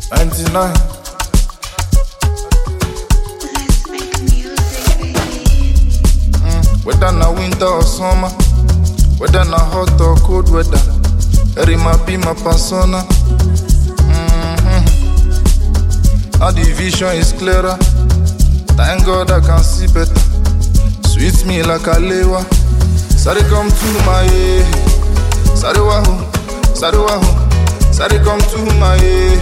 99. Let's make music, baby. Whether na winter or summer, whether na hot or cold weather, Rima be my persona. Now the vision is clearer. Thank God I can see better. Sweet me like a lewa. Sorry come to my aid. Sorry wahoo, sorry wahoo. Sorry come to my aid.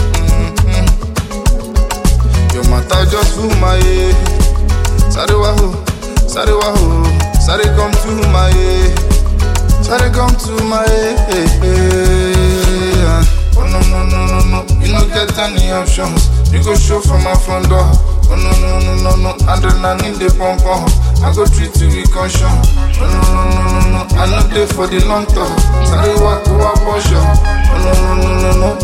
Your matter just full my aid. Sorry wahoo, sorry wahoo. Sorry come to my aid. Sorry come to my aid. Oh no no no no no, you no get any options. You go show for my front door. Oh no no no no no, adrenaline the pump on. I go treat you with caution. Oh no no no no no, I no dey for the long talk. Sorry walk go up portion. Oh no no no no no,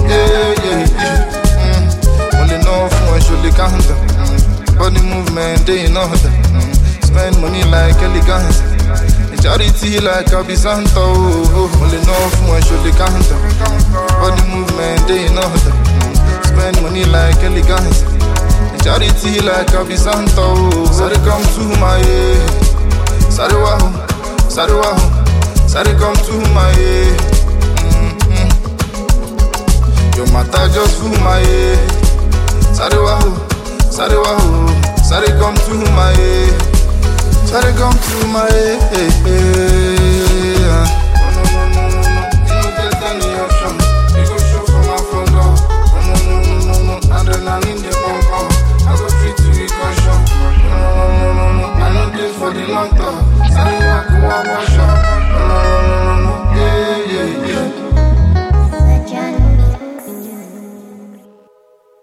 yeah. Only know for surely counter. Body movement they in order. Spend money like elegance. Charity like a Bizanto. Only know for surely counter. Body movement they in order. Spend money like elegance. Charity like a Bizanto. Sorry come to my aid. Sorry wahoo, sorry wahoo. Sorry come to my aid. Your matter just full my aid. Sorry wahoo, sorry wahoo. Sorry come to my aid. Sorry come to my aid.